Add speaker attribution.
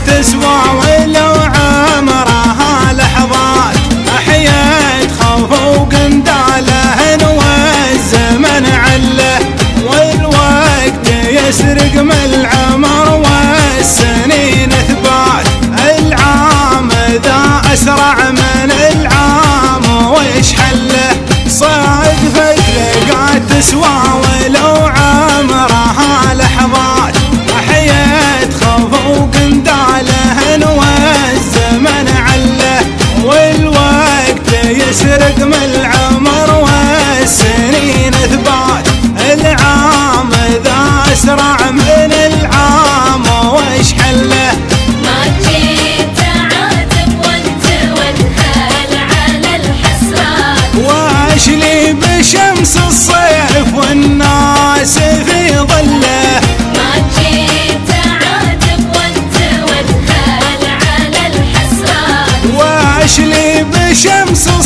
Speaker 1: تسوى ولو عمرها لحظات. أحيت خوف وقنداله والزمن عله، والوقت يسرق من العمر والسنين ثبات. العام ذا أسرع من العام ويش حله، صادفت لقات تسوى ولو عمرها لحظات. أحيت خوف وقنداله والزمن عله، والوقت يسرق من العمر والسنين ثبات. العام ذا أسرع من العام ويش حله.
Speaker 2: ما جيت عاتب وانت والهال على الحسرات،
Speaker 1: واش لي بشمس الصيف والناس في ظله.
Speaker 2: ما جيت عاتب وانت والهال على الحسرات،
Speaker 1: واش لي بشمس